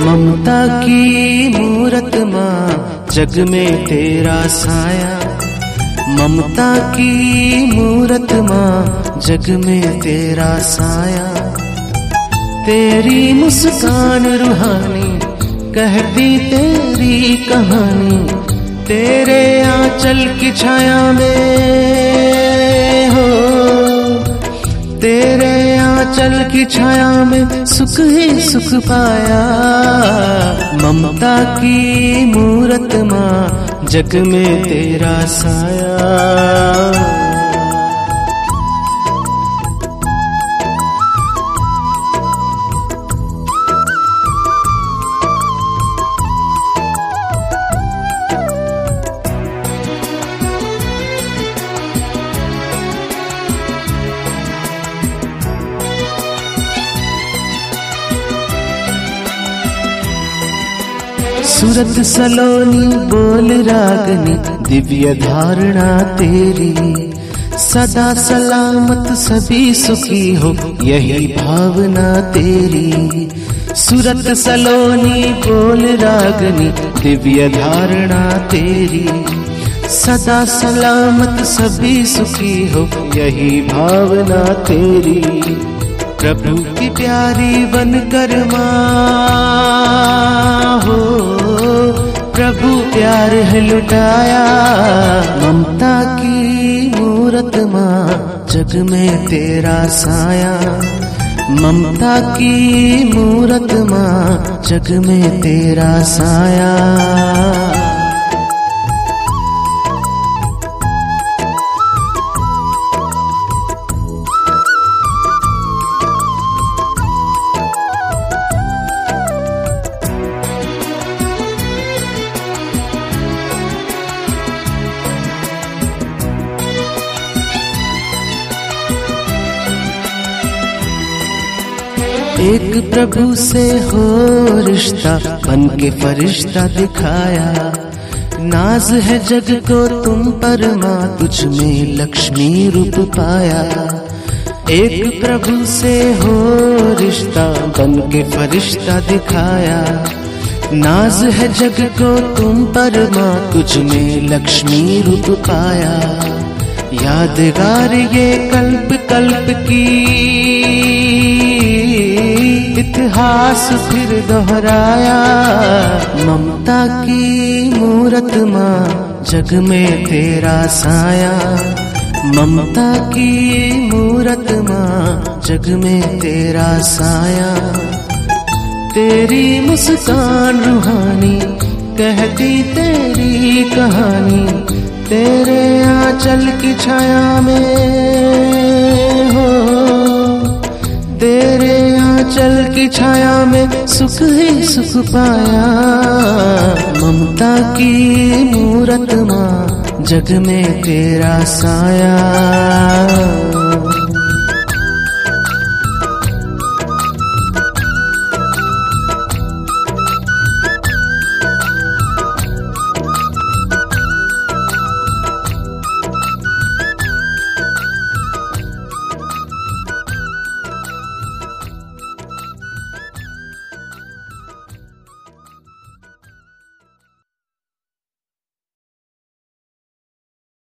ममता की मूरत माँ जग में तेरा साया, ममता की मूरत माँ जग में तेरा साया। तेरी मुस्कान रूहानी कहती तेरी कहानी, तेरे आंचल की छाया में हो, तेरे आंचल की छाया में सुख ही सुख पाया। ममता की मूरत माँ जग में तेरा साया। सूरत सलोनी बोल रागनी दिव्य धारणा तेरी, सदा सलामत सभी सुखी हो यही भावना तेरी। सूरत सलोनी बोल रागनी दिव्य धारणा तेरी, सदा सलामत सभी सुखी हो यही भावना तेरी। प्रभु की प्यारी बनकर माँ हो, प्रभु प्यार है लुटाया। ममता की मूरत माँ जग में तेरा साया, ममता की मूरत माँ जग में तेरा साया। एक प्रभु से हो रिश्ता बन के फरिश्ता दिखाया, नाज है जग को तुम पर माँ तुझ में लक्ष्मी रूप पाया। एक प्रभु से हो रिश्ता बन के फरिश्ता दिखाया, नाज है जग को तुम पर माँ तुझ में लक्ष्मी रूप पाया। यादगार ये कल्प कल्प की इतिहास फिर दोहराया। ममता की मूरत माँ जग में तेरा साया, ममता की मूरत माँ जग में तेरा साया। तेरी मुस्कान रूहानी कहती तेरी कहानी, तेरे आंचल की छाया में हो, तेरे आंचल की छाया में सुख ही सुख पाया। ममता की मूरत माँ जग में तेरा साया।